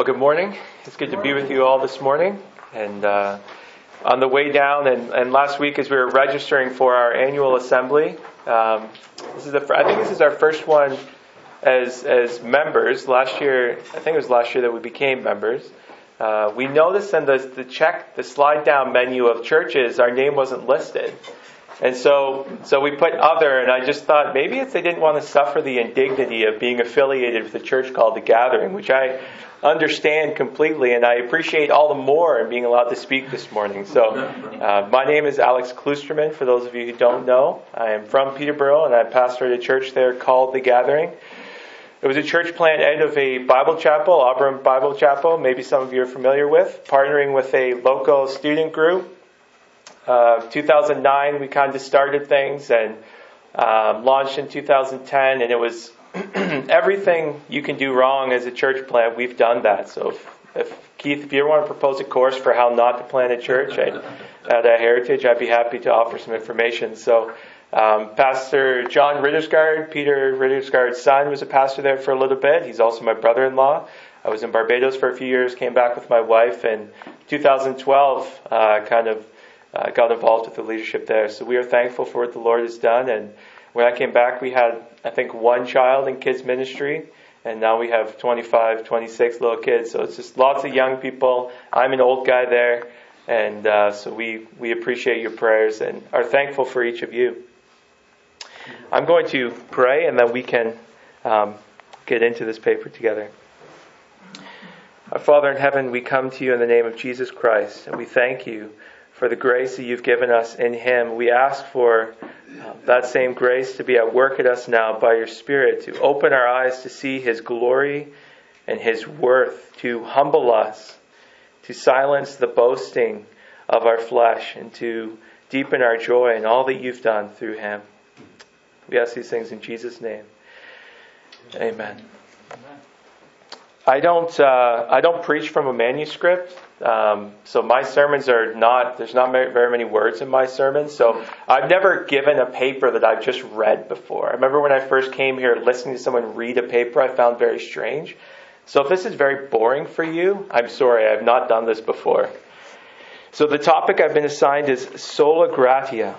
Well, good morning. It's good to be with you all this morning. And on the way down, and last week as we were registering for our annual assembly, I think this is our first one as members. Last year, I think it was last year that we became members. We noticed in the slide down menu of churches, our name wasn't listed. And so we put other, and I just thought maybe if they didn't want to suffer the indignity of being affiliated with a church called The Gathering, which I understand completely, and I appreciate all the more in being allowed to speak this morning. So my name is Alex Klusterman, for those of you who don't know. I am from Peterborough, and I pastor at a church there called The Gathering. It was a church plant out of a Bible chapel, Auburn Bible Chapel, maybe some of you are familiar with, partnering with a local student group. 2009, we kind of started things and launched in 2010, and it was everything you can do wrong as a church plant, we've done that. So Keith, if you ever want to propose a course for how not to plant a church at a Heritage, I'd be happy to offer some information. So Pastor John Rittersgaard, Peter Rittersgaard's son, was a pastor there for a little bit. He's also my brother-in-law. I was in Barbados for a few years, came back with my wife, and 2012 got involved with the leadership there. So we are thankful for what the Lord has done. And when I came back, we had, I think, one child in kids ministry. And now we have 25, 26 little kids. So it's just lots of young people. I'm an old guy there. And so we appreciate your prayers and are thankful for each of you. I'm going to pray, and then we can get into this paper together. Our Father in heaven, we come to you in the name of Jesus Christ, and we thank you for the grace that you've given us in Him. We ask for that same grace to be at work at us now by your Spirit, to open our eyes to see His glory and His worth, to humble us, to silence the boasting of our flesh, and to deepen our joy in all that you've done through Him. We ask these things in Jesus' name. Amen. I don't preach from a manuscript. So my sermons there's not very many words in my sermons. So I've never given a paper that I've just read before. I remember when I first came here, listening to someone read a paper I found very strange. So if this is very boring for you, I'm sorry, I've not done this before. So the topic I've been assigned is Sola Gratia.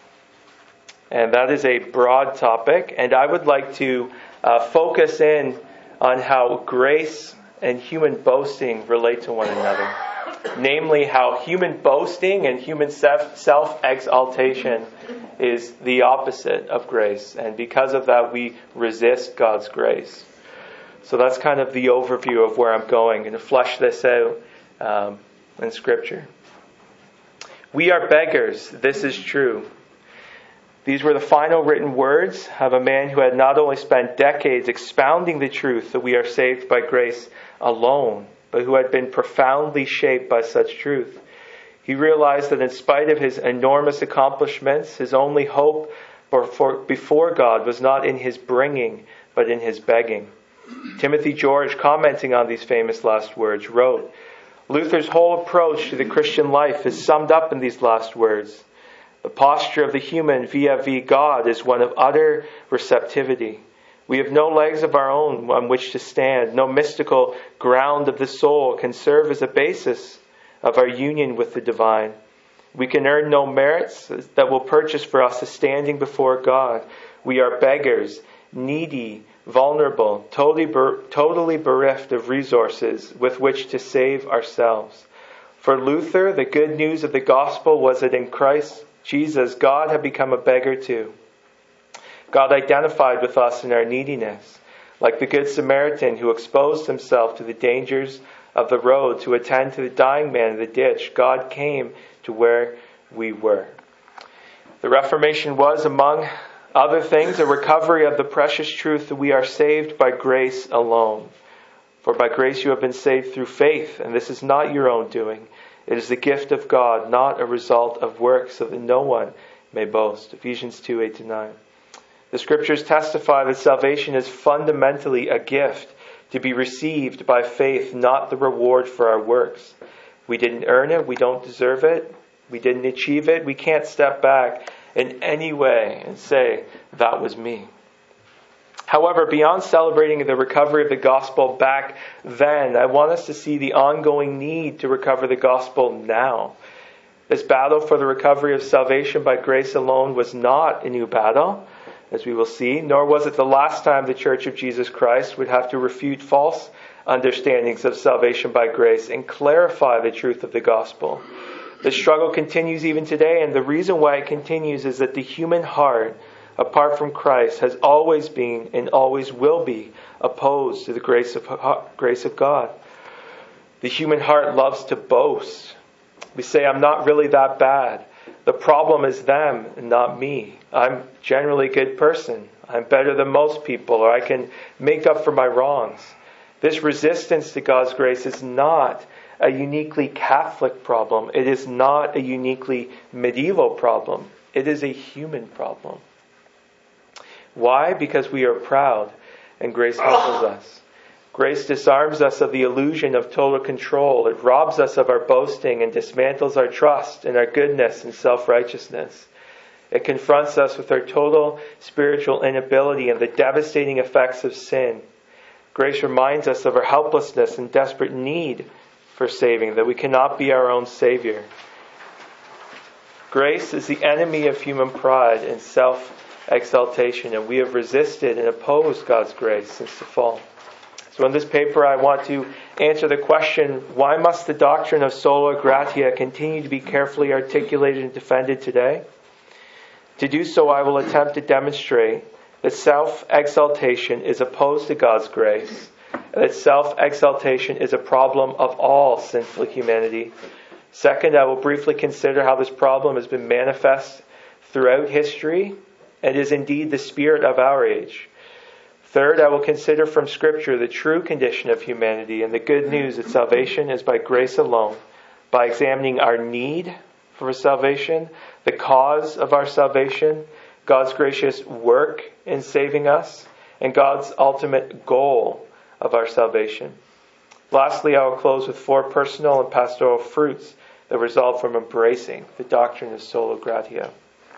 And that is a broad topic. And I would like to focus in on how grace and human boasting relate to one another. Namely, how human boasting and human self-exaltation is the opposite of grace. And because of that, we resist God's grace. So that's kind of the overview of where I'm going, and to flesh this out in Scripture. We are beggars, this is true. These were the final written words of a man who had not only spent decades expounding the truth that we are saved by grace alone, but who had been profoundly shaped by such truth. He realized that in spite of his enormous accomplishments, his only hope before God was not in his bringing, but in his begging. Timothy George, commenting on these famous last words, wrote, "Luther's whole approach to the Christian life is summed up in these last words. The posture of the human vis-a-vis God is one of utter receptivity. We have no legs of our own on which to stand. No mystical ground of the soul can serve as a basis of our union with the divine. We can earn no merits that will purchase for us a standing before God. We are beggars, needy, vulnerable, totally bereft of resources with which to save ourselves. For Luther, the good news of the gospel was that in Christ Jesus, God had become a beggar too. God identified with us in our neediness, like the Good Samaritan who exposed himself to the dangers of the road to attend to the dying man in the ditch. God came to where we were." The Reformation was, among other things, a recovery of the precious truth that we are saved by grace alone. For by grace you have been saved through faith, and this is not your own doing. It is the gift of God, not a result of works, so that no one may boast. Ephesians 2, 8-9. The Scriptures testify that salvation is fundamentally a gift to be received by faith, not the reward for our works. We didn't earn it. We don't deserve it. We didn't achieve it. We can't step back in any way and say, that was me. However, beyond celebrating the recovery of the gospel back then, I want us to see the ongoing need to recover the gospel now. This battle for the recovery of salvation by grace alone was not a new battle, as we will see, nor was it the last time the Church of Jesus Christ would have to refute false understandings of salvation by grace and clarify the truth of the gospel. The struggle continues even today, and the reason why it continues is that the human heart, apart from Christ, has always been and always will be opposed to the grace of God. The human heart loves to boast. We say, I'm not really that bad. The problem is them and not me. I'm generally a good person. I'm better than most people, or I can make up for my wrongs. This resistance to God's grace is not a uniquely Catholic problem. It is not a uniquely medieval problem. It is a human problem. Why? Because we are proud, and grace humbles us. Grace disarms us of the illusion of total control. It robs us of our boasting and dismantles our trust in our goodness and self-righteousness. It confronts us with our total spiritual inability and the devastating effects of sin. Grace reminds us of our helplessness and desperate need for saving, that we cannot be our own Savior. Grace is the enemy of human pride and self-exaltation, and we have resisted and opposed God's grace since the fall. So in this paper I want to answer the question, why must the doctrine of sola gratia continue to be carefully articulated and defended today? To do so, I will attempt to demonstrate that self-exaltation is opposed to God's grace, and that self-exaltation is a problem of all sinful humanity. Second, I will briefly consider how this problem has been manifest throughout history and is indeed the spirit of our age. Third, I will consider from Scripture the true condition of humanity and the good news that salvation is by grace alone, by examining our need for salvation, the cause of our salvation, God's gracious work in saving us, and God's ultimate goal of our salvation. Lastly, I will close with 4 personal and pastoral fruits that result from embracing the doctrine of sola gratia.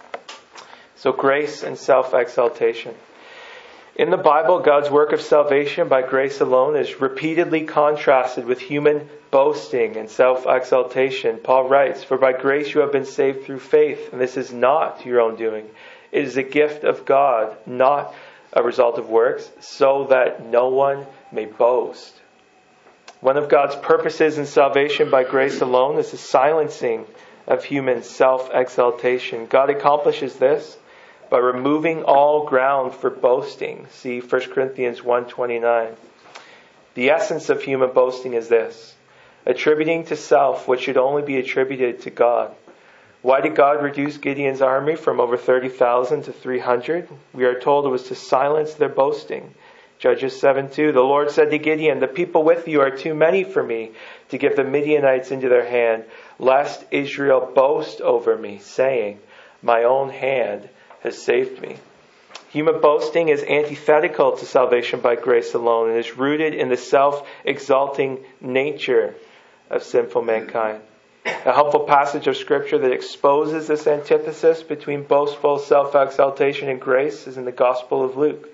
So, grace and self-exaltation. In the Bible, God's work of salvation by grace alone is repeatedly contrasted with human boasting and self-exaltation. Paul writes, "For by grace you have been saved through faith, and this is not your own doing. It is a gift of God, not a result of works, so that no one may boast." One of God's purposes in salvation by grace alone is the silencing of human self-exaltation. God accomplishes this by removing all ground for boasting. See 1 Corinthians 1:29. The essence of human boasting is this: attributing to self what should only be attributed to God. Why did God reduce Gideon's army from over 30,000 to 300? We are told it was to silence their boasting. Judges 7:2, the Lord said to Gideon, "The people with you are too many for me to give the Midianites into their hand, lest Israel boast over me, saying, my own hand has saved me." Human boasting is antithetical to salvation by grace alone and is rooted in the self-exalting nature of sinful mankind. A helpful passage of Scripture that exposes this antithesis between boastful self-exaltation and grace is in the Gospel of Luke.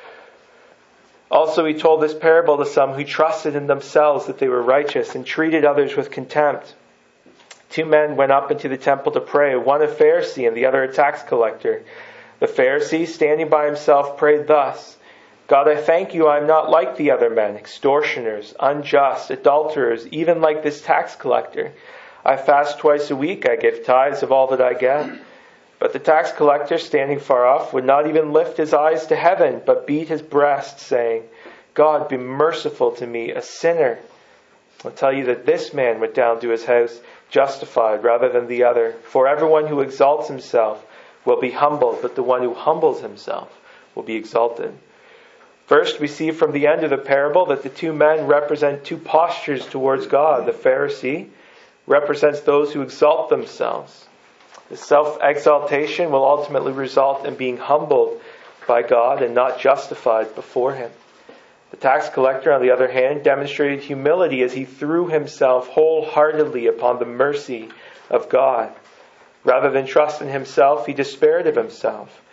Also, he told this parable to some who trusted in themselves that they were righteous and treated others with contempt. 2 men went up into the temple to pray, one a Pharisee and the other a tax collector. The Pharisee, standing by himself, prayed thus: "God, I thank you I am not like the other men, extortioners, unjust, adulterers, even like this tax collector. I fast twice a week, I give tithes of all that I get." But the tax collector, standing far off, would not even lift his eyes to heaven, but beat his breast, saying, "God, be merciful to me, a sinner." I'll tell you that this man went down to his house justified rather than the other. For everyone who exalts himself will be humbled, but the one who humbles himself will be exalted. First, we see from the end of the parable that the 2 men represent 2 postures towards God. The Pharisee represents those who exalt themselves. The self-exaltation will ultimately result in being humbled by God and not justified before Him. The tax collector, on the other hand, demonstrated humility as he threw himself wholeheartedly upon the mercy of God. Rather than trust in himself, he despaired of himself.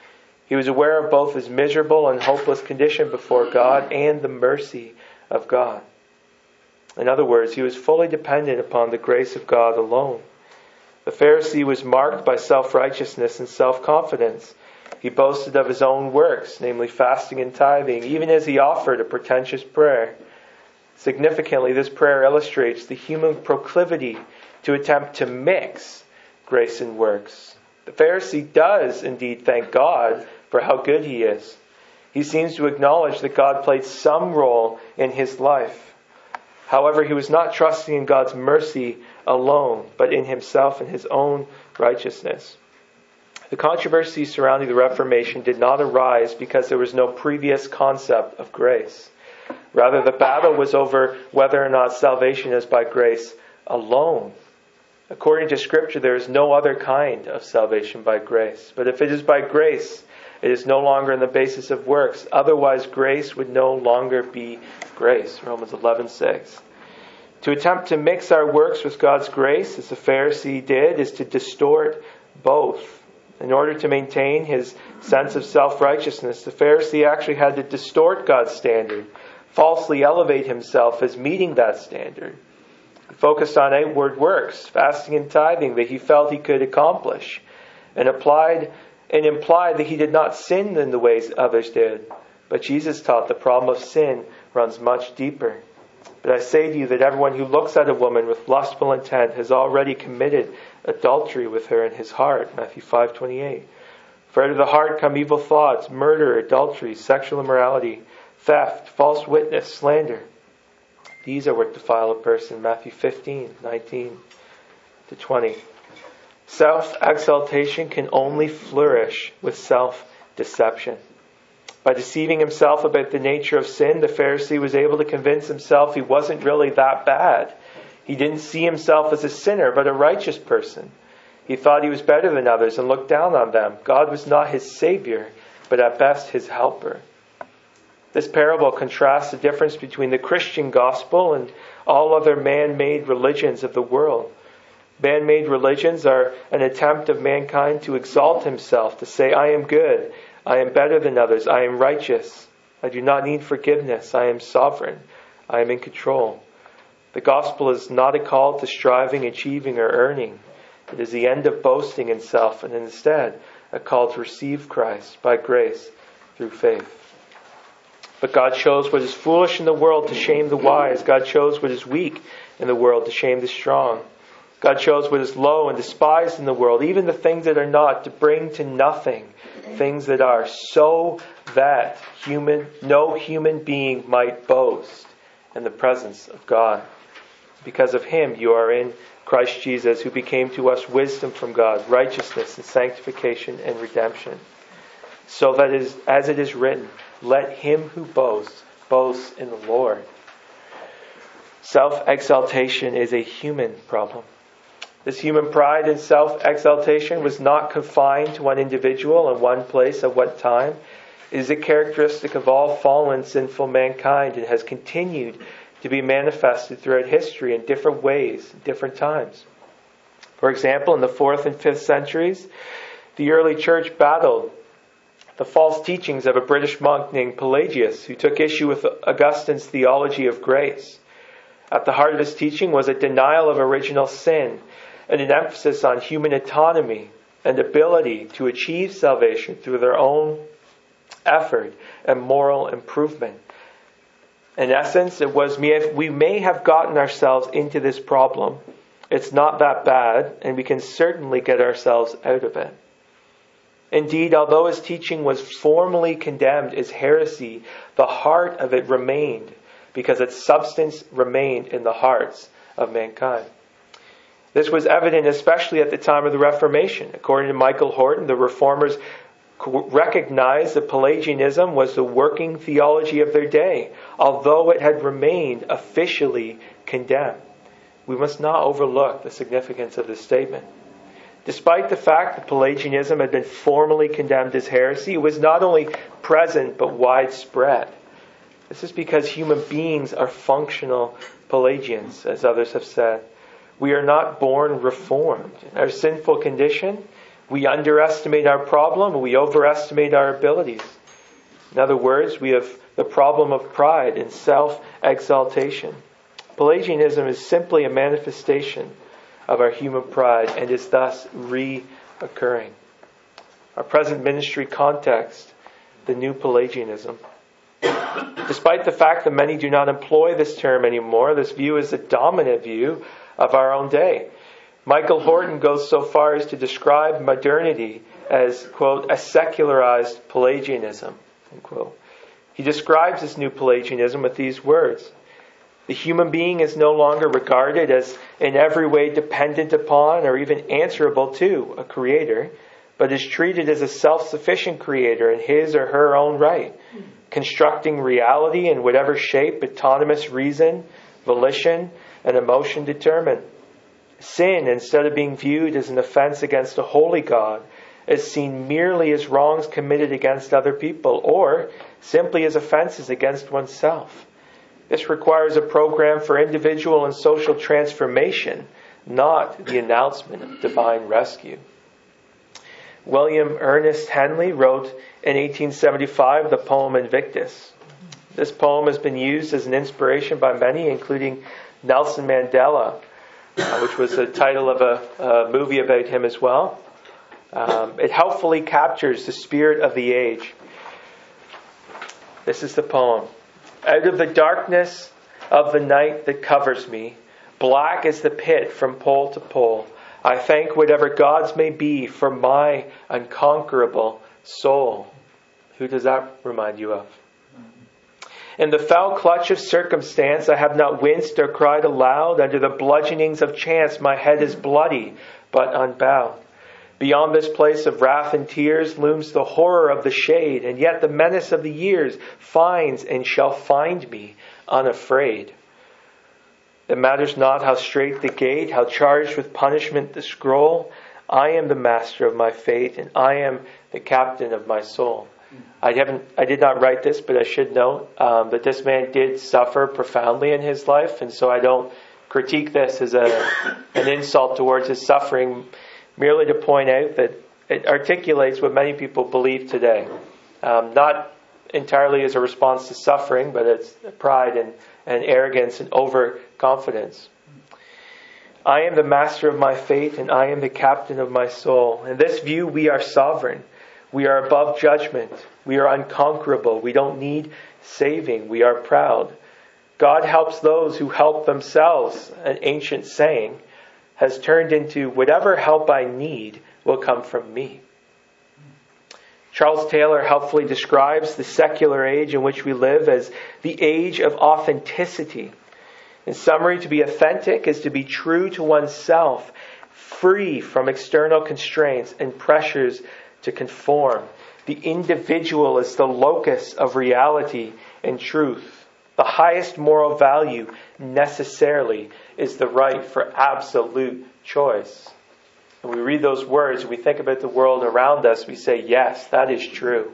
He was aware of both his miserable and hopeless condition before God and the mercy of God. In other words, he was fully dependent upon the grace of God alone. The Pharisee was marked by self-righteousness and self-confidence. He boasted of his own works, namely fasting and tithing, even as he offered a pretentious prayer. Significantly, this prayer illustrates the human proclivity to attempt to mix grace and works. The Pharisee does indeed thank God for how good he is. He seems to acknowledge that God played some role in his life. However, he was not trusting in God's mercy alone, but in himself and his own righteousness. The controversy surrounding the Reformation did not arise because there was no previous concept of grace. Rather, the battle was over whether or not salvation is by grace alone. According to Scripture, there is no other kind of salvation by grace. But if it is by grace, it is no longer on the basis of works. Otherwise, grace would no longer be grace. Romans 11:6. To attempt to mix our works with God's grace, as the Pharisee did, is to distort both. In order to maintain his sense of self-righteousness, the Pharisee actually had to distort God's standard, falsely elevate himself as meeting that standard. He focused on outward works, fasting and tithing that he felt he could accomplish, and implied that he did not sin in the ways others did. But Jesus taught the problem of sin runs much deeper. But I say to you that everyone who looks at a woman with lustful intent has already committed adultery with her in his heart. Matthew 5:28. For out of the heart come evil thoughts, murder, adultery, sexual immorality, theft, false witness, slander. These are what defile a person. Matthew 15:19-20. Self-exaltation can only flourish with self-deception. By deceiving himself about the nature of sin, the Pharisee was able to convince himself he wasn't really that bad. He didn't see himself as a sinner, but a righteous person. He thought he was better than others and looked down on them. God was not his Savior, but at best his helper. This parable contrasts the difference between the Christian gospel and all other man-made religions of the world. Man-made religions are an attempt of mankind to exalt himself, to say, I am good, I am better than others, I am righteous, I do not need forgiveness, I am sovereign, I am in control. The gospel is not a call to striving, achieving, or earning. It is the end of boasting in self, and instead a call to receive Christ by grace through faith. But God chose what is foolish in the world to shame the wise. God chose what is weak in the world to shame the strong. God chose what is low and despised in the world, even the things that are not, to bring to nothing things that are, so that no human being might boast in the presence of God. Because of him you are in Christ Jesus, who became to us wisdom from God, righteousness and sanctification and redemption. So that as it is written, let him who boasts, boast in the Lord. Self-exaltation is a human problem. This human pride and self-exaltation was not confined to one individual in one place at one time. It is a characteristic of all fallen, sinful mankind and has continued to be manifested throughout history in different ways, different times. For example, in the 4th and 5th centuries, the early church battled the false teachings of a British monk named Pelagius, who took issue with Augustine's theology of grace. At the heart of his teaching was a denial of original sin and an emphasis on human autonomy and ability to achieve salvation through their own effort and moral improvement. In essence, it was, we may have gotten ourselves into this problem. It's not that bad, and we can certainly get ourselves out of it. Indeed, although his teaching was formally condemned as heresy, the heart of it remained, because its substance remained in the hearts of mankind. This was evident especially at the time of the Reformation. According to Michael Horton, the Reformers recognized that Pelagianism was the working theology of their day, although it had remained officially condemned. We must not overlook the significance of this statement. Despite the fact that Pelagianism had been formally condemned as heresy, it was not only present but widespread. This is because human beings are functional Pelagians, as others have said. We are not born reformed. In our sinful condition, We underestimate our problem and we overestimate our abilities. In other words, we have the problem of pride and self-exaltation. Pelagianism is simply a manifestation of our human pride and is thus reoccurring. Our present ministry context, the new Pelagianism. Despite the fact that many do not employ this term anymore, this view is the dominant view of our own day. Michael Horton goes so far as to describe modernity as, quote, a secularized Pelagianism, unquote. He describes this new Pelagianism with these words. The human being is no longer regarded as in every way dependent upon or even answerable to a creator, but is treated as a self-sufficient creator in his or her own right, constructing reality in whatever shape autonomous reason, volition, and emotion determine. Sin, instead of being viewed as an offense against a holy God, is seen merely as wrongs committed against other people, or simply as offenses against oneself. This requires a program for individual and social transformation, not the announcement of divine rescue. William Ernest Henley wrote in 1875 the poem Invictus. This poem has been used as an inspiration by many, including Nelson Mandela, which was the title of a movie about him as well. It helpfully captures the spirit of the age. This is the poem. Out of the darkness of the night that covers me, black is the pit from pole to pole. I thank whatever gods may be for my unconquerable soul. Who does that remind you of? In the foul clutch of circumstance, I have not winced or cried aloud. Under the bludgeonings of chance, my head is bloody, but unbowed. Beyond this place of wrath and tears looms the horror of the shade, and yet the menace of the years finds and shall find me unafraid. It matters not how strait the gate, how charged with punishment the scroll. I am the master of my fate, and I am the captain of my soul. I did not write this, but I should note that this man did suffer profoundly in his life, and so I don't critique this as an insult towards his suffering, merely to point out that it articulates what many people believe today. Not entirely as a response to suffering, but it's pride and arrogance and overconfidence. I am the master of my fate, and I am the captain of my soul. In this view, we are sovereign. We are above judgment. We are unconquerable. We don't need saving. We are proud. God helps those who help themselves, an ancient saying, has turned into whatever help I need will come from me. Charles Taylor helpfully describes the secular age in which we live as the age of authenticity. In summary, to be authentic is to be true to oneself, free from external constraints and pressures to conform. The individual is the locus of reality and truth. The highest moral value necessarily is the right for absolute choice. When we read those words, we think about the world around us, we say, yes, that is true.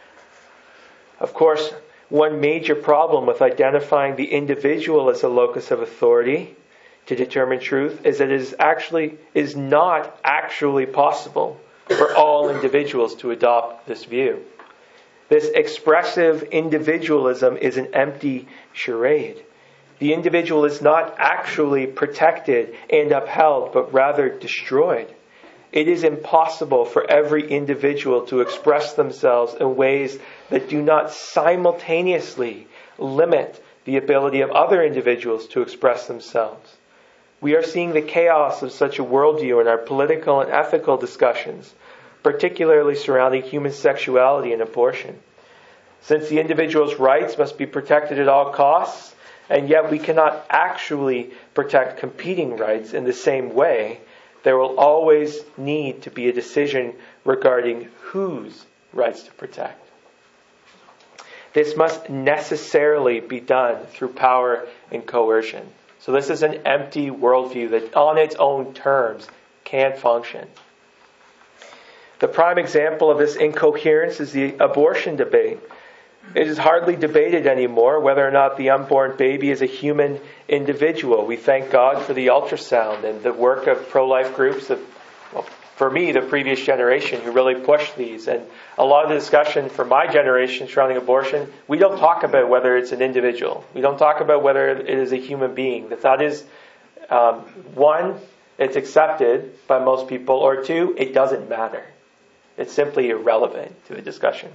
Of course, one major problem with identifying the individual as a locus of authority to determine truth is that it is not actually possible for all individuals to adopt this view. This expressive individualism is an empty charade. The individual is not actually protected and upheld, but rather destroyed. It is impossible for every individual to express themselves in ways that do not simultaneously limit the ability of other individuals to express themselves. We are seeing the chaos of such a worldview in our political and ethical discussions, particularly surrounding human sexuality and abortion. Since the individual's rights must be protected at all costs, and yet we cannot actually protect competing rights in the same way, there will always need to be a decision regarding whose rights to protect. This must necessarily be done through power and coercion. So this is an empty worldview that on its own terms can't function. The prime example of this incoherence is the abortion debate. It is hardly debated anymore whether or not the unborn baby is a human individual. We thank God for the ultrasound and the work of pro-life groups that for me, the previous generation who really pushed these. And a lot of the discussion for my generation surrounding abortion, we don't talk about whether it's an individual. We don't talk about whether it is a human being. That is, one, it's accepted by most people, or two, it doesn't matter. It's simply irrelevant to the discussion.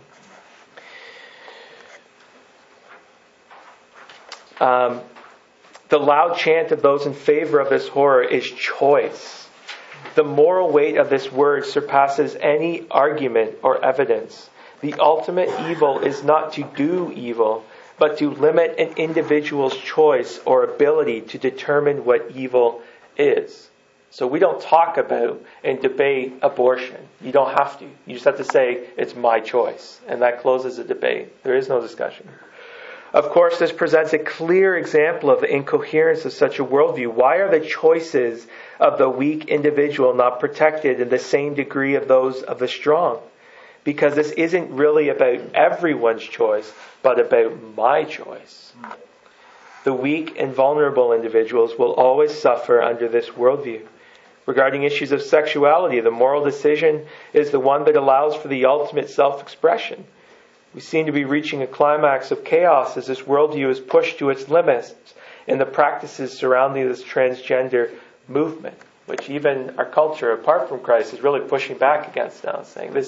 The loud chant of those in favor of this horror is choice. The moral weight of this word surpasses any argument or evidence. The ultimate evil is not to do evil, but to limit an individual's choice or ability to determine what evil is. So we don't talk about and debate abortion. You don't have to. You just have to say, it's my choice. And that closes the debate. There is no discussion. Of course, this presents a clear example of the incoherence of such a worldview. Why are the choices of the weak individual not protected in the same degree of those of the strong? Because this isn't really about everyone's choice, but about my choice. The weak and vulnerable individuals will always suffer under this worldview. Regarding issues of sexuality, the moral decision is the one that allows for the ultimate self-expression. We seem to be reaching a climax of chaos as this worldview is pushed to its limits in the practices surrounding this transgender movement, which even our culture, apart from Christ, is really pushing back against now, saying this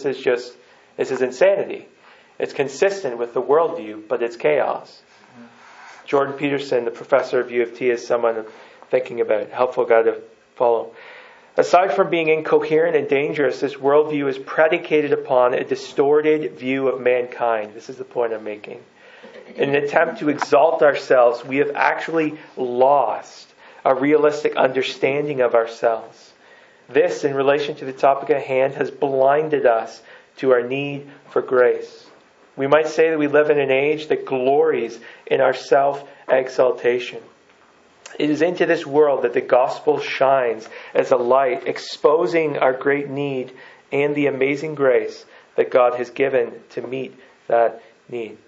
is insanity. It's consistent with the worldview, but it's chaos. Jordan Peterson, the professor of U of T, is someone I'm thinking about, helpful guy to follow. Aside from being incoherent and dangerous, this worldview is predicated upon a distorted view of mankind. This is the point I'm making. In an attempt to exalt ourselves, we have actually lost a realistic understanding of ourselves. This, in relation to the topic at hand, has blinded us to our need for grace. We might say that we live in an age that glories in our self-exaltation. It is into this world that the gospel shines as a light, exposing our great need and the amazing grace that God has given to meet that need.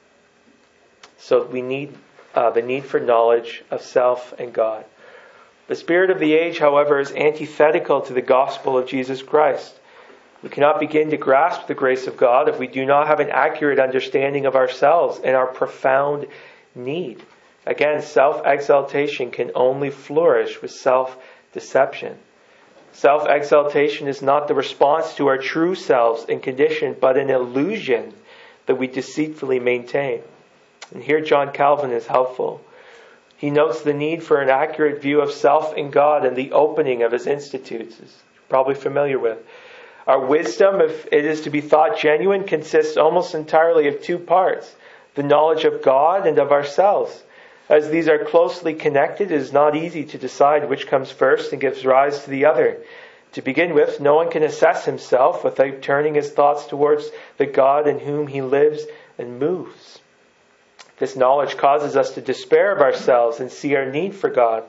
So we need the need for knowledge of self and God. The spirit of the age, however, is antithetical to the gospel of Jesus Christ. We cannot begin to grasp the grace of God if we do not have an accurate understanding of ourselves and our profound need. Again, self-exaltation can only flourish with self-deception. Self-exaltation is not the response to our true selves and condition, but an illusion that we deceitfully maintain. And here John Calvin is helpful. He notes the need for an accurate view of self and God and the opening of his institutes, as you're probably familiar with. Our wisdom, if it is to be thought genuine, consists almost entirely of two parts: the knowledge of God and of ourselves. As these are closely connected, it is not easy to decide which comes first and gives rise to the other. To begin with, no one can assess himself without turning his thoughts towards the God in whom he lives and moves. This knowledge causes us to despair of ourselves and see our need for God.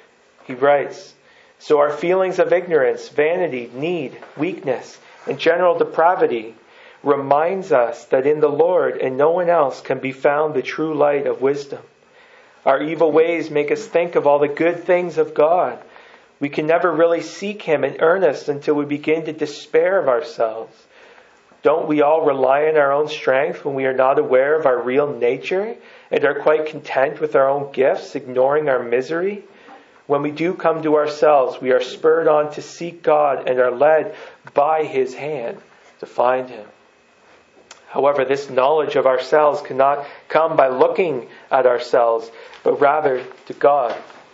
He writes, "So our feelings of ignorance, vanity, need, weakness, and general depravity reminds us that in the Lord and no one else can be found the true light of wisdom. Our evil ways make us think of all the good things of God. We can never really seek Him in earnest until we begin to despair of ourselves. Don't we all rely on our own strength when we are not aware of our real nature and are quite content with our own gifts, ignoring our misery? When we do come to ourselves, we are spurred on to seek God and are led by His hand to find Him. However, this knowledge of ourselves cannot come by looking at ourselves, but rather to God."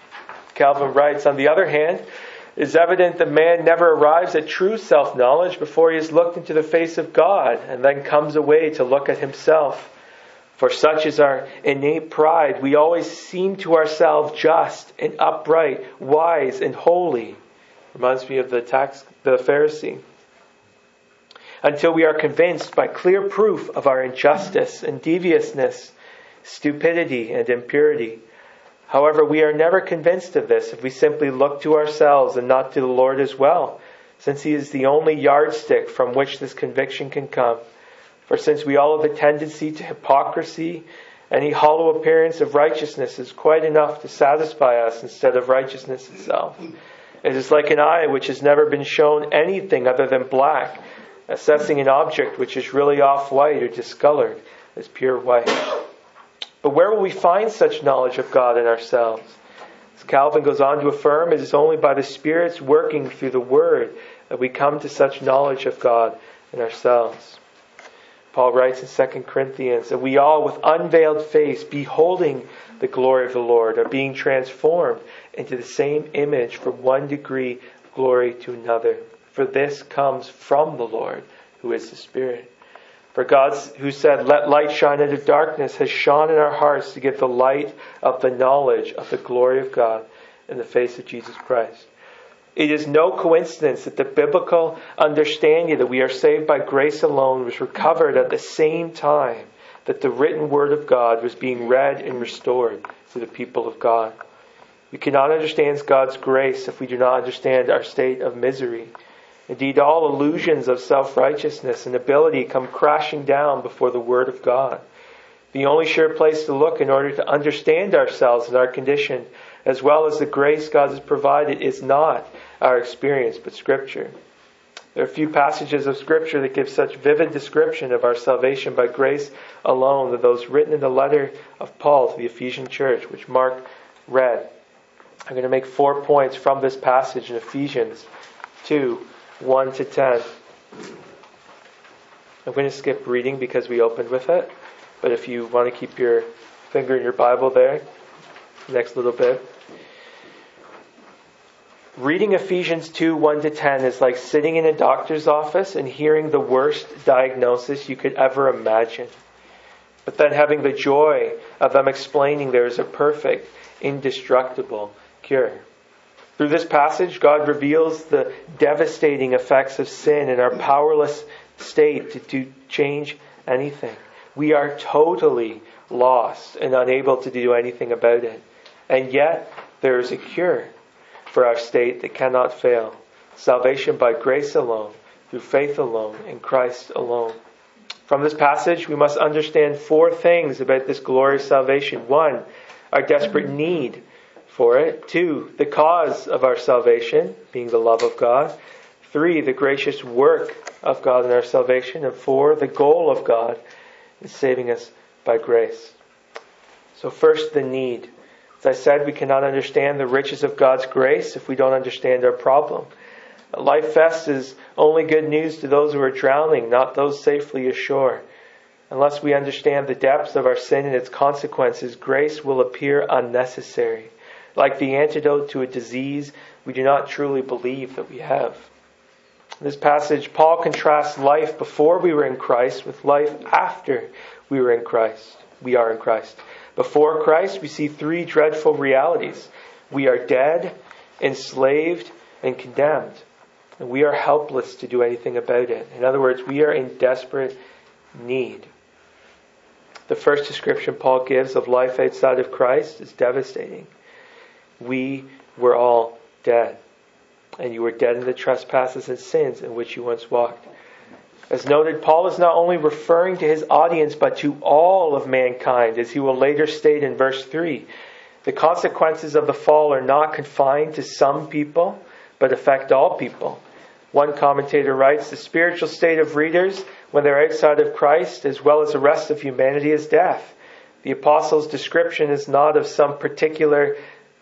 Calvin writes, "On the other hand, it is evident that man never arrives at true self-knowledge before he has looked into the face of God and then comes away to look at himself. For such is our innate pride, we always seem to ourselves just and upright, wise and holy." Reminds me of the Pharisee. "Until we are convinced by clear proof of our injustice and deviousness, stupidity and impurity. However, we are never convinced of this if we simply look to ourselves and not to the Lord as well, since He is the only yardstick from which this conviction can come. For since we all have a tendency to hypocrisy, any hollow appearance of righteousness is quite enough to satisfy us instead of righteousness itself. It is like an eye which has never been shown anything other than black, assessing an object which is really off-white or discolored as pure white. But where will we find such knowledge of God in ourselves? As Calvin goes on to affirm, it is only by the Spirit's working through the Word that we come to such knowledge of God in ourselves. Paul writes in 2 Corinthians that we all, with unveiled face, beholding the glory of the Lord, are being transformed into the same image from one degree of glory to another. For this comes from the Lord, who is the Spirit. For God, who said, "Let light shine out of darkness," has shone in our hearts to give the light of the knowledge of the glory of God in the face of Jesus Christ. It is no coincidence that the biblical understanding that we are saved by grace alone was recovered at the same time that the written Word of God was being read and restored to the people of God. We cannot understand God's grace if we do not understand our state of misery. Indeed, all illusions of self-righteousness and ability come crashing down before the Word of God. The only sure place to look in order to understand ourselves and our condition, as well as the grace God has provided, is not our experience, but Scripture. There are few passages of Scripture that give such vivid description of our salvation by grace alone than those written in the letter of Paul to the Ephesian church, which Mark read. I'm going to make 4 points from this passage in Ephesians 2, 1 to 10. I'm going to skip reading because we opened with it. But if you want to keep your finger in your Bible there, next little bit. Reading Ephesians 2, 1 to 10 is like sitting in a doctor's office and hearing the worst diagnosis you could ever imagine. But then having the joy of them explaining there is a perfect, indestructible cure. Through this passage, God reveals the devastating effects of sin and our powerless state to change anything. We are totally lost and unable to do anything about it. And yet, there is a cure for our state that cannot fail. Salvation by grace alone, through faith alone, in Christ alone. From this passage, we must understand 4 things about this glorious salvation. 1, our desperate need for it. 2, the cause of our salvation, being the love of God. 3, the gracious work of God in our salvation. And 4, the goal of God in saving us by grace. So first, the need. As I said, we cannot understand the riches of God's grace if we don't understand our problem. Life Fest is only good news to those who are drowning, not those safely ashore. Unless we understand the depths of our sin and its consequences, grace will appear unnecessary. Like the antidote to a disease we do not truly believe that we have. In this passage, Paul contrasts life before we were in Christ with life after we are in Christ. Before Christ, we see 3 dreadful realities. We are dead, enslaved, and condemned. And we are helpless to do anything about it. In other words, we are in desperate need. The first description Paul gives of life outside of Christ is devastating. We were all dead. And you were dead in the trespasses and sins in which you once walked. As noted, Paul is not only referring to his audience, but to all of mankind, as he will later state in verse 3. The consequences of the fall are not confined to some people, but affect all people. One commentator writes, the spiritual state of readers when they're outside of Christ, as well as the rest of humanity, is death. The apostle's description is not of some particularly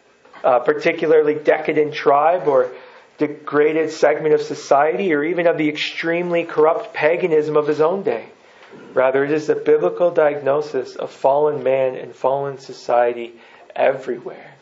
decadent tribe or degraded segment of society, or even of the extremely corrupt paganism of his own day. Rather, it is the biblical diagnosis of fallen man and fallen society everywhere.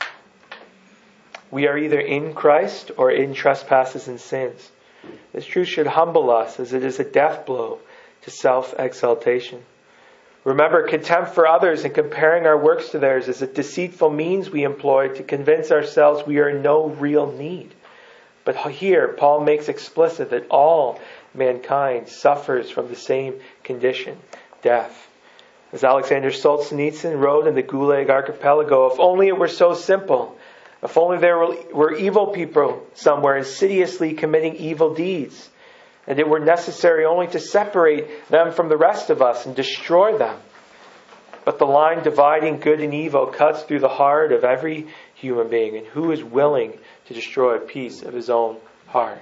We are either in Christ or in trespasses and sins. This truth should humble us, as it is a death blow to self-exaltation. Remember, contempt for others and comparing our works to theirs is a deceitful means we employ to convince ourselves we are in no real need. But here, Paul makes explicit that all mankind suffers from the same condition, death. As Alexander Solzhenitsyn wrote in the Gulag Archipelago, if only it were so simple. If only there were evil people somewhere insidiously committing evil deeds, and it were necessary only to separate them from the rest of us and destroy them. But the line dividing good and evil cuts through the heart of every human being. And who is willing to destroy a piece of his own heart?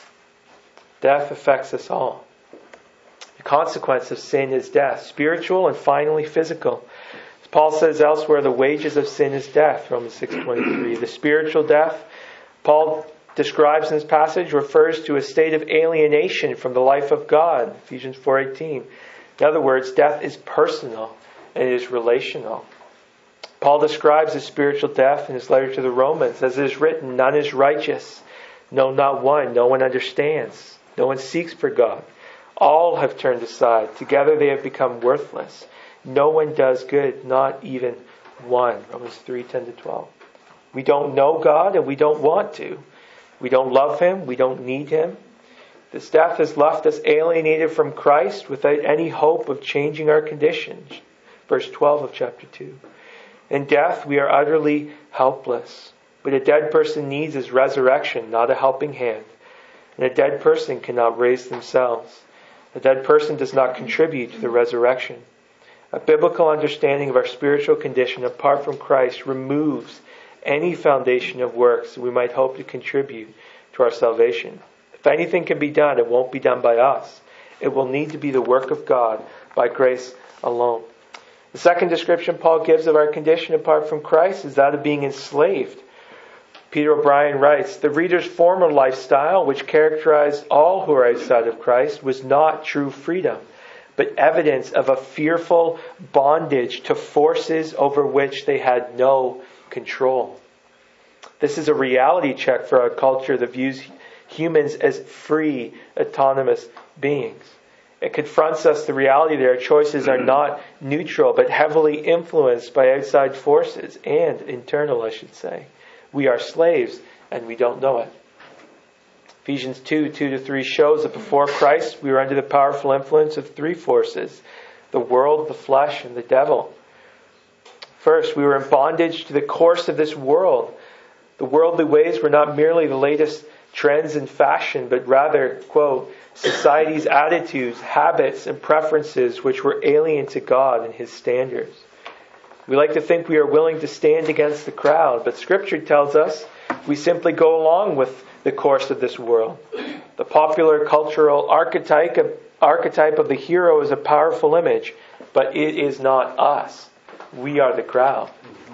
Death affects us all. The consequence of sin is death, spiritual and finally physical. As Paul says elsewhere, the wages of sin is death, Romans 6:23. The spiritual death Paul describes in this passage refers to a state of alienation from the life of God, Ephesians 4:18. In other words, death is personal and it is relational. Paul describes the spiritual death in his letter to the Romans, as it is written, none is righteous, no, not one, no one understands, no one seeks for God. All have turned aside, together they have become worthless. No one does good, not even one. Romans 3:10-12. We don't know God and we don't want to. We don't love Him, we don't need Him. This death has left us alienated from Christ without any hope of changing our condition. Verse 12 of chapter 2. In death we are utterly helpless. What a dead person needs is resurrection, not a helping hand. And a dead person cannot raise themselves. A dead person does not contribute to the resurrection. A biblical understanding of our spiritual condition apart from Christ removes any foundation of works that we might hope to contribute to our salvation. If anything can be done, it won't be done by us. It will need to be the work of God by grace alone. The second description Paul gives of our condition apart from Christ is that of being enslaved. Peter O'Brien writes, the reader's former lifestyle, which characterized all who are outside of Christ, was not true freedom, but evidence of a fearful bondage to forces over which they had no control. This is a reality check for our culture that views humans as free, autonomous beings. It confronts us the reality that our choices are not neutral, but heavily influenced by outside forces, and internal, I should say. We are slaves, and we don't know it. Ephesians 2:2-3 shows that before Christ, we were under the powerful influence of three forces: the world, the flesh, and the devil. First, we were in bondage to the course of this world. The worldly ways were not merely the latest trends in fashion, but rather, quote, society's attitudes, habits, and preferences which were alien to God and His standards. We like to think we are willing to stand against the crowd, but Scripture tells us we simply go along with the course of this world. The popular cultural archetype of the hero is a powerful image, but it is not us. We are the crowd.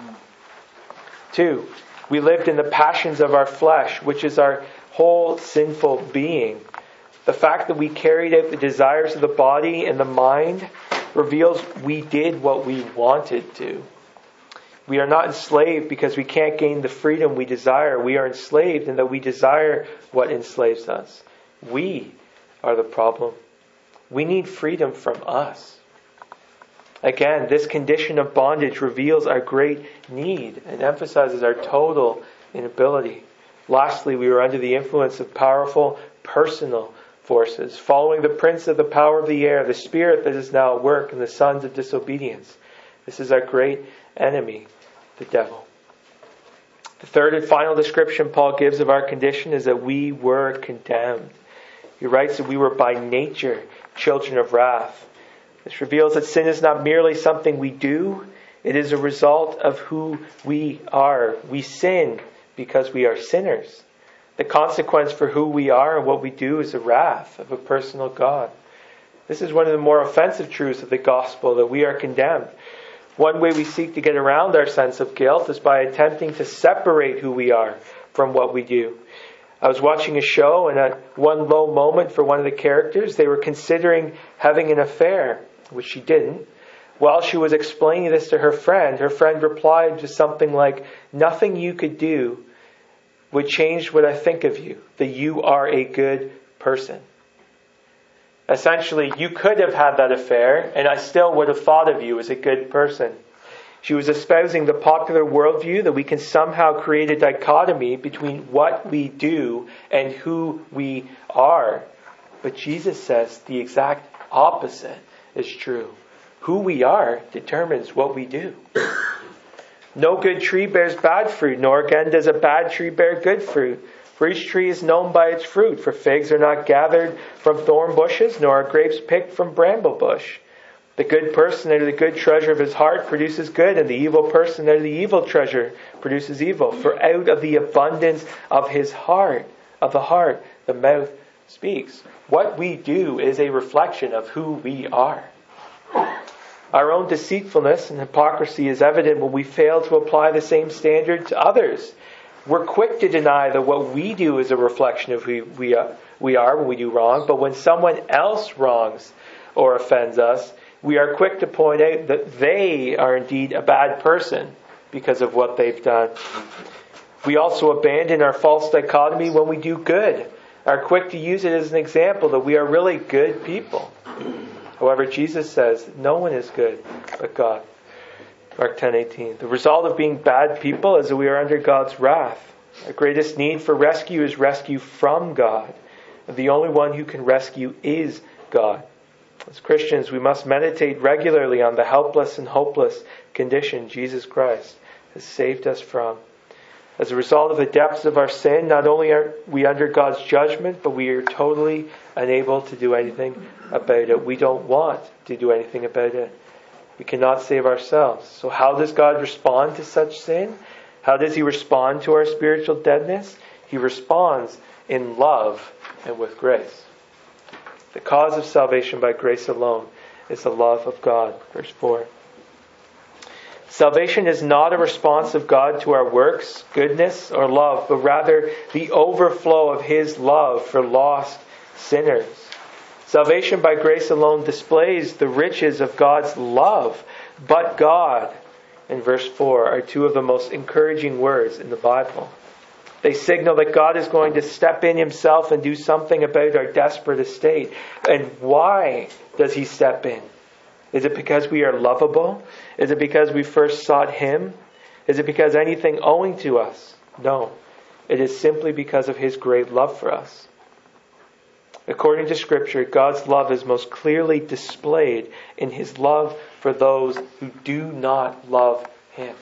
2, we lived in the passions of our flesh, which is our whole sinful being. The fact that we carried out the desires of the body and the mind reveals we did what we wanted to. We are not enslaved because we can't gain the freedom we desire. We are enslaved in that we desire what enslaves us. We are the problem. We need freedom from us. Again, this condition of bondage reveals our great need and emphasizes our total inability. Lastly, we were under the influence of powerful personal forces, following the prince of the power of the air, the spirit that is now at work in the sons of disobedience. This is our great enemy, the devil. The third and final description Paul gives of our condition is that we were condemned. He writes that we were by nature children of wrath. This reveals that sin is not merely something we do, it is a result of who we are. We sin because we are sinners. The consequence for who we are and what we do is the wrath of a personal God. This is one of the more offensive truths of the gospel, that we are condemned. One way we seek to get around our sense of guilt is by attempting to separate who we are from what we do. I was watching a show, and at one low moment for one of the characters, they were considering having an affair, which she didn't. While she was explaining this to her friend replied to something like, "Nothing you could do would change what I think of you, that you are a good person." Essentially, you could have had that affair, and I still would have thought of you as a good person. She was espousing the popular worldview that we can somehow create a dichotomy between what we do and who we are. But Jesus says the exact opposite is true. Who we are determines what we do. No good tree bears bad fruit, nor again does a bad tree bear good fruit. For each tree is known by its fruit. For figs are not gathered from thorn bushes, nor are grapes picked from bramble bush. The good person out of the good treasure of his heart produces good, and the evil person out of the evil treasure produces evil. For out of the abundance of the heart, the mouth speaks. What we do is a reflection of who we are. Our own deceitfulness and hypocrisy is evident when we fail to apply the same standard to others. We're quick to deny that what we do is a reflection of who we are when we do wrong, but when someone else wrongs or offends us, we are quick to point out that they are indeed a bad person because of what they've done. We also abandon our false dichotomy when we do good, are quick to use it as an example that we are really good people. However, Jesus says, no one is good but God. Mark 10:18. The result of being bad people is that we are under God's wrath. Our greatest need for rescue is rescue from God. And the only one who can rescue is God. As Christians, we must meditate regularly on the helpless and hopeless condition Jesus Christ has saved us from. As a result of the depths of our sin, not only are we under God's judgment, but we are totally unable to do anything about it. We don't want to do anything about it. We cannot save ourselves. So how does God respond to such sin? How does He respond to our spiritual deadness? He responds in love and with grace. The cause of salvation by grace alone is the love of God. Verse 4. Salvation is not a response of God to our works, goodness, or love, but rather the overflow of His love for lost sinners. Salvation by grace alone displays the riches of God's love, but God, in verse 4, are two of the most encouraging words in the Bible. They signal that God is going to step in Himself and do something about our desperate estate. And why does He step in? Is it because we are lovable? Is it because we first sought Him? Is it because anything owing to us? No. It is simply because of His great love for us. According to Scripture, God's love is most clearly displayed in His love for those who do not love Him.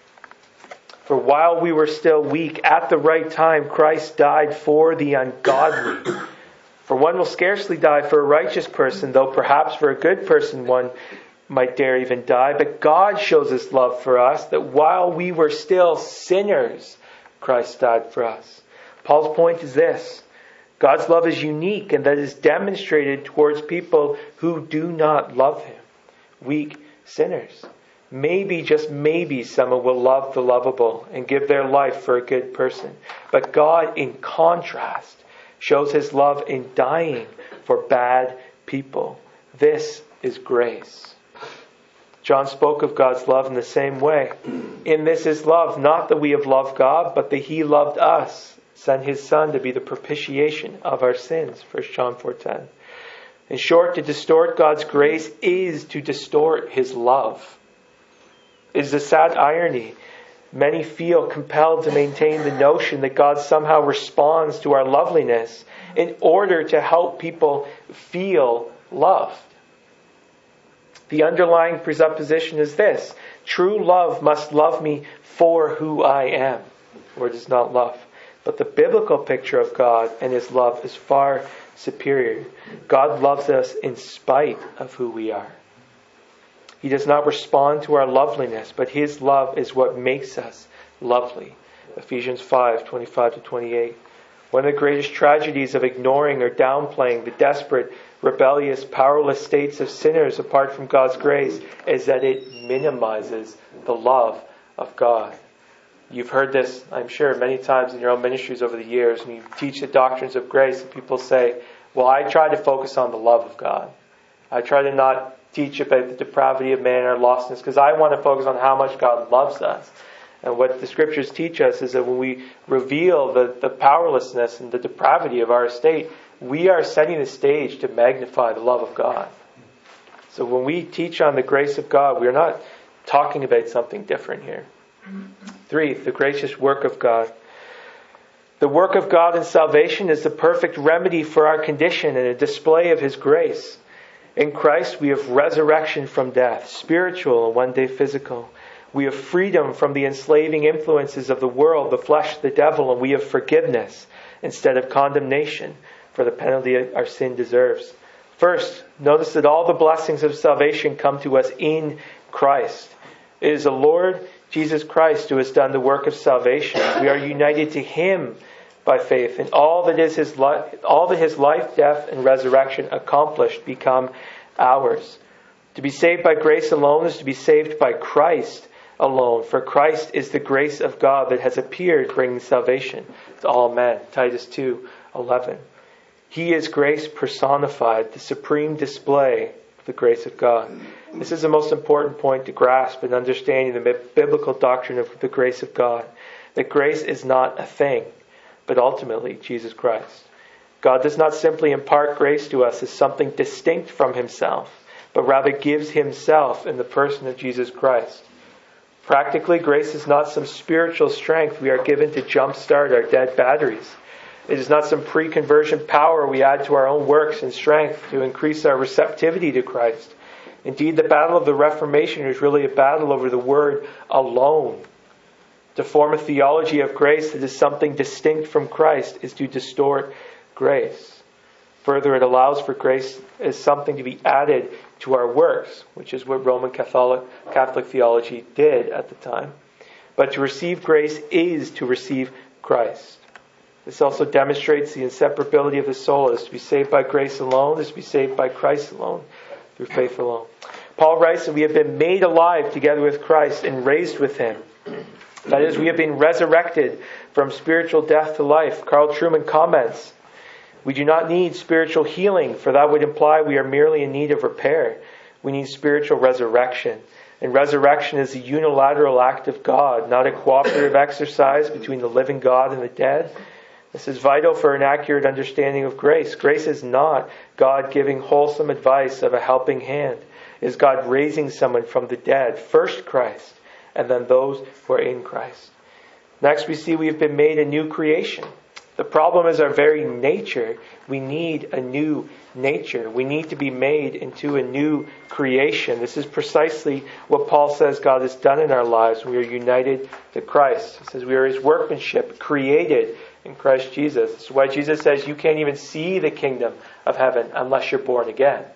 For while we were still weak, at the right time, Christ died for the ungodly. For one will scarcely die for a righteous person, though perhaps for a good person one might dare even die. But God shows His love for us, that while we were still sinners, Christ died for us. Paul's point is this: God's love is unique, and that is demonstrated towards people who do not love Him. Weak sinners. Maybe, just maybe, someone will love the lovable and give their life for a good person. But God, in contrast, shows His love in dying for bad people. This is grace. John spoke of God's love in the same way. In this is love, not that we have loved God, but that He loved us, sent His Son to be the propitiation of our sins. 1 John 4:10. In short, to distort God's grace is to distort His love. It is a sad irony. Many feel compelled to maintain the notion that God somehow responds to our loveliness in order to help people feel loved. The underlying presupposition is this: true love must love me for who I am, or it is not love. But the biblical picture of God and His love is far superior. God loves us in spite of who we are. He does not respond to our loveliness, but His love is what makes us lovely. Ephesians 5:25-28. One of the greatest tragedies of ignoring or downplaying the desperate, rebellious, powerless states of sinners apart from God's grace is that it minimizes the love of God. You've heard this, I'm sure, many times in your own ministries over the years, and you teach the doctrines of grace, and people say, well, I try to focus on the love of God. I try to not teach about the depravity of man or lostness, because I want to focus on how much God loves us. And what the Scriptures teach us is that when we reveal the powerlessness and the depravity of our estate, we are setting the stage to magnify the love of God. So when we teach on the grace of God, we're not talking about something different here. 3, the gracious work of God. The work of God in salvation is the perfect remedy for our condition and a display of His grace. In Christ we have resurrection from death, spiritual and one day physical. We have freedom from the enslaving influences of the world, the flesh, the devil, and we have forgiveness instead of condemnation for the penalty our sin deserves. First, notice that all the blessings of salvation come to us in Christ. It is the Lord Jesus Christ who has done the work of salvation. We are united to Him by faith, and all that His life, death, and resurrection accomplished become ours. To be saved by grace alone is to be saved by Christ alone. For Christ is the grace of God that has appeared, bringing salvation to all men. Titus 2:11. He is grace personified, the supreme display of the grace of God. This is the most important point to grasp in understanding the biblical doctrine of the grace of God. That grace is not a thing, but ultimately Jesus Christ. God does not simply impart grace to us as something distinct from Himself, but rather gives Himself in the person of Jesus Christ. Practically, grace is not some spiritual strength we are given to jumpstart our dead batteries. It is not some pre-conversion power we add to our own works and strength to increase our receptivity to Christ. Indeed, the battle of the Reformation is really a battle over the word alone. To form a theology of grace that is something distinct from Christ is to distort grace. Further, it allows for grace as something to be added to our works, which is what Roman Catholic theology did at the time. But to receive grace is to receive Christ. This also demonstrates the inseparability of the soul. It is to be saved by grace alone, it is to be saved by Christ alone, through faith alone. Paul writes that we have been made alive together with Christ and raised with Him. That is, we have been resurrected from spiritual death to life. Carl Trueman comments, we do not need spiritual healing, for that would imply we are merely in need of repair. We need spiritual resurrection. And resurrection is a unilateral act of God, not a cooperative exercise between the living God and the dead. This is vital for an accurate understanding of grace. Grace is not God giving wholesome advice of a helping hand. It is God raising someone from the dead, first Christ, and then those who are in Christ. Next, we see we have been made a new creation. The problem is our very nature. We need a new nature. We need to be made into a new creation. This is precisely what Paul says God has done in our lives. We are united to Christ. He says we are His workmanship, created in Christ Jesus. This is why Jesus says you can't even see the kingdom of heaven unless you're born again.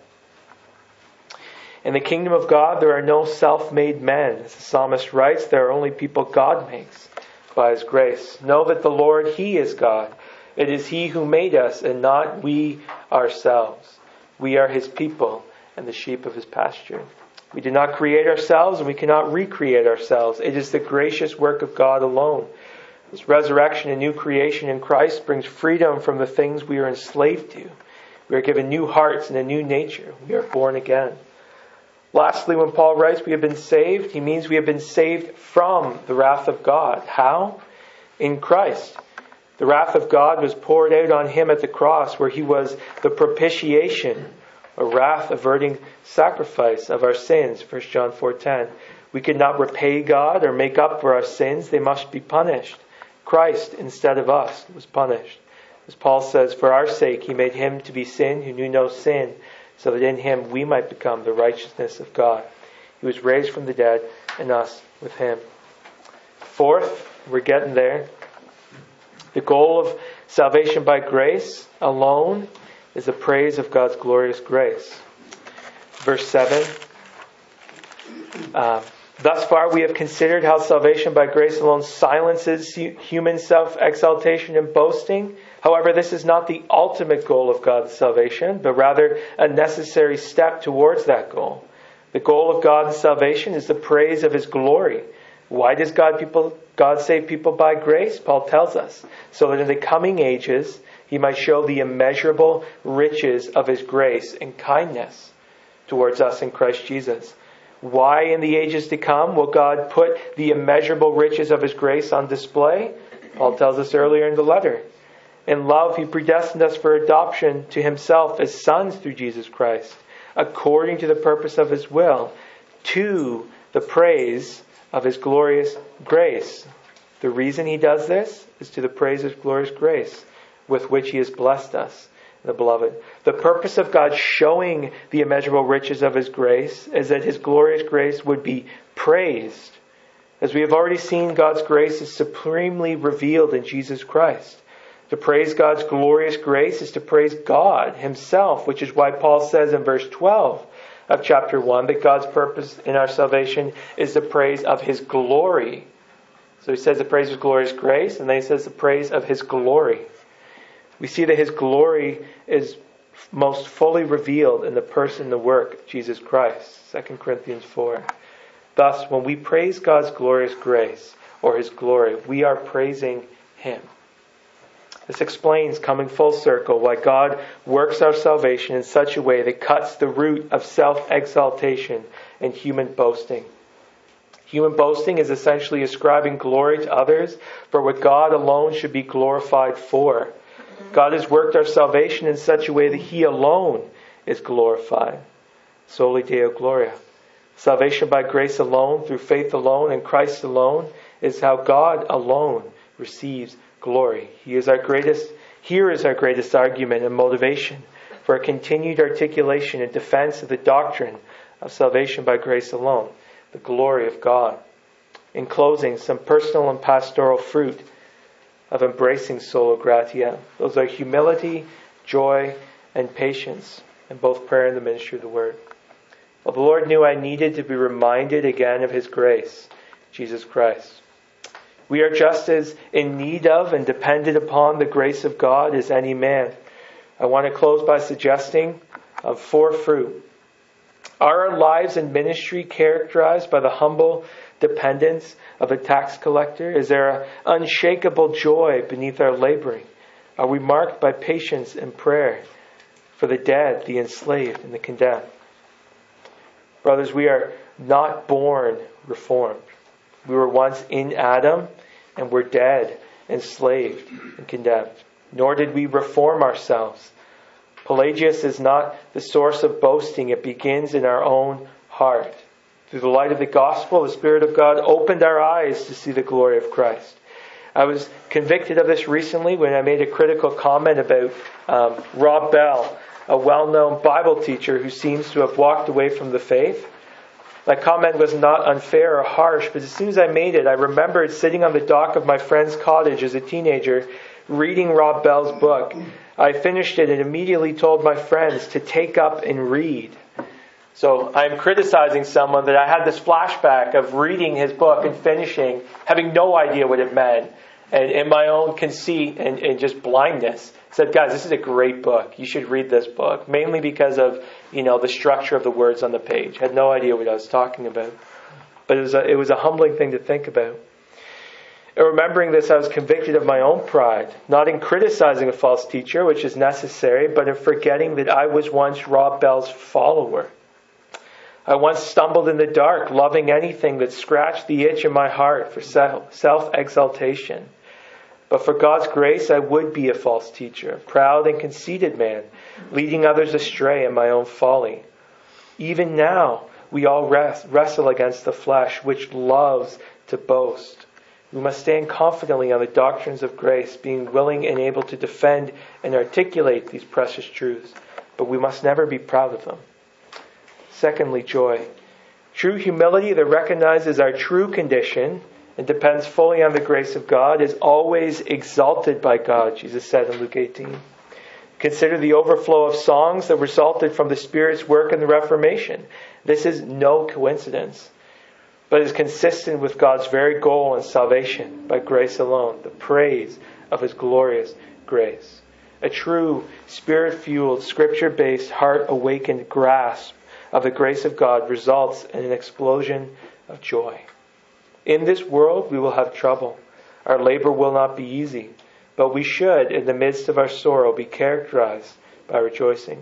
In the kingdom of God, there are no self-made men. As the psalmist writes, there are only people God makes by His grace. Know that the Lord, He is God. It is He who made us and not we ourselves. We are His people and the sheep of His pasture. We do not create ourselves and we cannot recreate ourselves. It is the gracious work of God alone. This resurrection and new creation in Christ brings freedom from the things we are enslaved to. We are given new hearts and a new nature. We are born again. Lastly, when Paul writes we have been saved, he means we have been saved from the wrath of God. How? In Christ. The wrath of God was poured out on Him at the cross, where He was the propitiation, a wrath-averting sacrifice of our sins. 1 John 4:10. We could not repay God or make up for our sins. They must be punished. Christ, instead of us, was punished. As Paul says, for our sake He made Him to be sin who knew no sin, so that in Him we might become the righteousness of God. He was raised from the dead, and us with Him. Fourth, we're getting there. The goal of salvation by grace alone is the praise of God's glorious grace. Verse 7. Thus far we have considered how salvation by grace alone silences human self-exaltation and boasting. However, this is not the ultimate goal of God's salvation, but rather a necessary step towards that goal. The goal of God's salvation is the praise of His glory. Why does God save people by grace? Paul tells us, so that in the coming ages He might show the immeasurable riches of His grace and kindness towards us in Christ Jesus. Why in the ages to come will God put the immeasurable riches of His grace on display? Paul tells us earlier in the letter. In love, He predestined us for adoption to Himself as sons through Jesus Christ, according to the purpose of His will, to the praise of His glorious grace. The reason He does this is to the praise of His glorious grace, with which He has blessed us, the beloved. The purpose of God showing the immeasurable riches of His grace is that His glorious grace would be praised. As we have already seen, God's grace is supremely revealed in Jesus Christ. To praise God's glorious grace is to praise God himself, which is why Paul says in verse 12 of chapter 1 that God's purpose in our salvation is the praise of his glory. So he says the praise of his glorious grace, and then he says the praise of his glory. We see that his glory is most fully revealed in the person and the work of Jesus Christ. 2 Corinthians 4. Thus, when we praise God's glorious grace or his glory, we are praising him. This explains, coming full circle, why God works our salvation in such a way that cuts the root of self-exaltation and human boasting. Human boasting is essentially ascribing glory to others for what God alone should be glorified for. God has worked our salvation in such a way that he alone is glorified. Soli Deo Gloria. Salvation by grace alone, through faith alone, and Christ alone is how God alone receives glory. Here is our greatest argument and motivation for a continued articulation and defense of the doctrine of salvation by grace alone, the glory of God. In closing, some personal and pastoral fruit of embracing sola gratia. Those are humility, joy, and patience in both prayer and the ministry of the word. Well, the Lord knew I needed to be reminded again of his grace, Jesus Christ. We are just as in need of and dependent upon the grace of God as any man. I want to close by suggesting 4 fruit. Are our lives and ministry characterized by the humble dependence of a tax collector? Is there an unshakable joy beneath our laboring? Are we marked by patience and prayer for the dead, the enslaved, and the condemned? Brothers, we are not born reformed. We were once in Adam and were dead, enslaved, and condemned. Nor did we reform ourselves. Pelagius is not the source of boasting. It begins in our own heart. Through the light of the gospel, the Spirit of God opened our eyes to see the glory of Christ. I was convicted of this recently when I made a critical comment about Rob Bell, a well-known Bible teacher who seems to have walked away from the faith. My comment was not unfair or harsh, but as soon as I made it, I remembered sitting on the dock of my friend's cottage as a teenager, reading Rob Bell's book. I finished it and immediately told my friends to take up and read. So I'm criticizing someone that I had this flashback of reading his book and finishing, having no idea what it meant. And in my own conceit and just blindness, said, guys, this is a great book. You should read this book. Mainly because of, the structure of the words on the page. Had no idea what I was talking about. But it was a humbling thing to think about. And remembering this, I was convicted of my own pride. Not in criticizing a false teacher, which is necessary, but in forgetting that I was once Rob Bell's follower. I once stumbled in the dark, loving anything that scratched the itch in my heart for self-exaltation. But for God's grace, I would be a false teacher, a proud and conceited man, leading others astray in my own folly. Even now, we all wrestle against the flesh, which loves to boast. We must stand confidently on the doctrines of grace, being willing and able to defend and articulate these precious truths. But we must never be proud of them. Secondly, joy. True humility that recognizes our true condition and depends fully on the grace of God is always exalted by God, Jesus said in Luke 18. Consider the overflow of songs that resulted from the Spirit's work in the Reformation. This is no coincidence, but is consistent with God's very goal in salvation by grace alone, the praise of his glorious grace. A true, Spirit-fueled, Scripture-based, heart-awakened grasp of the grace of God results in an explosion of joy. In this world, we will have trouble. Our labor will not be easy, but we should, in the midst of our sorrow, be characterized by rejoicing.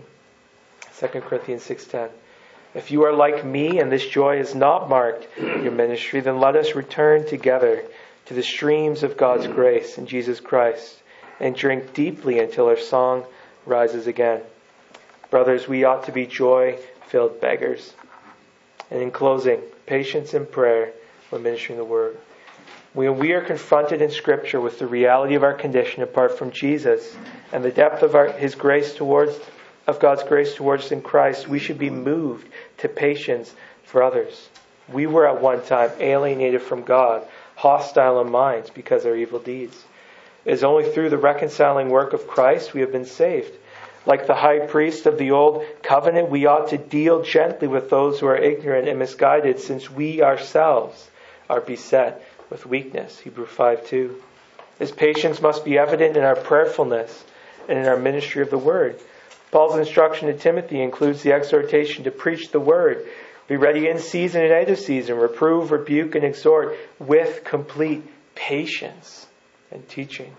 2 Corinthians 6:10. If you are like me and this joy is not marked your ministry, then let us return together to the streams of God's grace in Jesus Christ and drink deeply until our song rises again. Brothers, we ought to be joy-filled beggars. And in closing, patience and prayer when ministering the word. When we are confronted in Scripture with the reality of our condition apart from Jesus and the depth of God's grace towards us in Christ, we should be moved to patience for others. We were at one time alienated from God, hostile in minds because of our evil deeds. It is only through the reconciling work of Christ we have been saved. Like the high priest of the old covenant, we ought to deal gently with those who are ignorant and misguided, since we ourselves are beset with weakness. Hebrews 5:2. His patience must be evident in our prayerfulness and in our ministry of the Word. Paul's instruction to Timothy includes the exhortation to preach the Word. Be ready in season and out of season. Reprove, rebuke, and exhort with complete patience and teaching.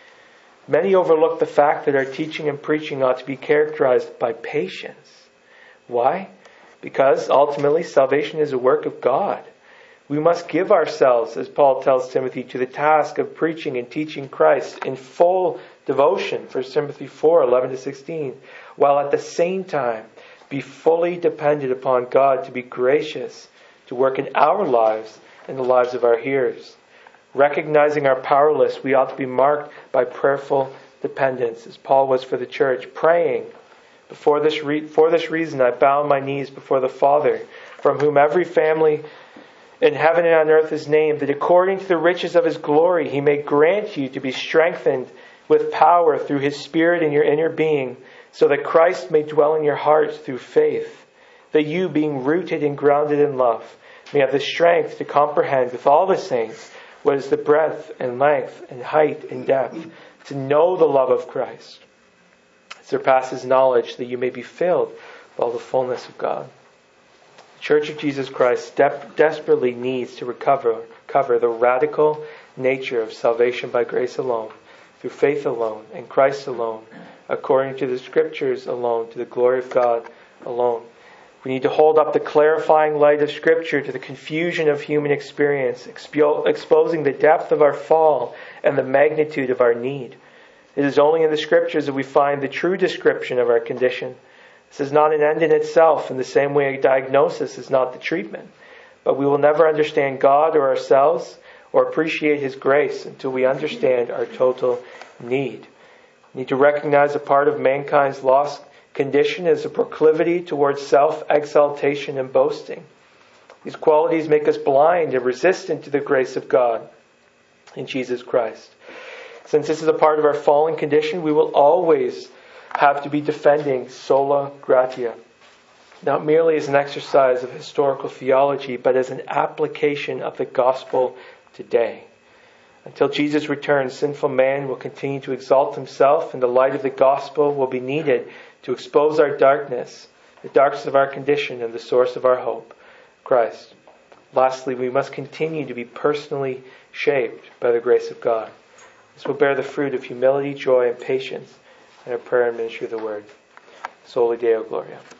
Many overlook the fact that our teaching and preaching ought to be characterized by patience. Why? Because ultimately salvation is a work of God. We must give ourselves, as Paul tells Timothy, to the task of preaching and teaching Christ in full devotion, 1 Timothy 4:11-16, while at the same time be fully dependent upon God to be gracious to work in our lives and the lives of our hearers. Recognizing our powerless, we ought to be marked by prayerful dependence, as Paul was for the church, praying, for this reason I bow my knees before the Father, from whom every family in heaven and on earth is named, that according to the riches of His glory He may grant you to be strengthened with power through His Spirit in your inner being, so that Christ may dwell in your hearts through faith, that you, being rooted and grounded in love, may have the strength to comprehend with all the saints what is the breadth and length and height and depth, to know the love of Christ. It surpasses knowledge, that you may be filled with all the fullness of God. The Church of Jesus Christ desperately needs to cover the radical nature of salvation by grace alone, through faith alone, and Christ alone, according to the Scriptures alone, to the glory of God alone. We need to hold up the clarifying light of Scripture to the confusion of human experience, exposing the depth of our fall and the magnitude of our need. It is only in the Scriptures that we find the true description of our condition. This is not an end in itself, in the same way a diagnosis is not the treatment. But we will never understand God or ourselves or appreciate His grace until we understand our total need. We need to recognize a part of mankind's lost condition is a proclivity towards self-exaltation and boasting. These qualities make us blind and resistant to the grace of God in Jesus Christ. Since this is a part of our fallen condition, we will always have to be defending sola gratia, not merely as an exercise of historical theology, but as an application of the gospel today. Until Jesus returns, sinful man will continue to exalt himself, and the light of the gospel will be needed to expose our darkness, the darkness of our condition, and the source of our hope, Christ. Lastly, we must continue to be personally shaped by the grace of God. This will bear the fruit of humility, joy, and patience in our prayer and ministry of the Word. Soli Deo Gloria.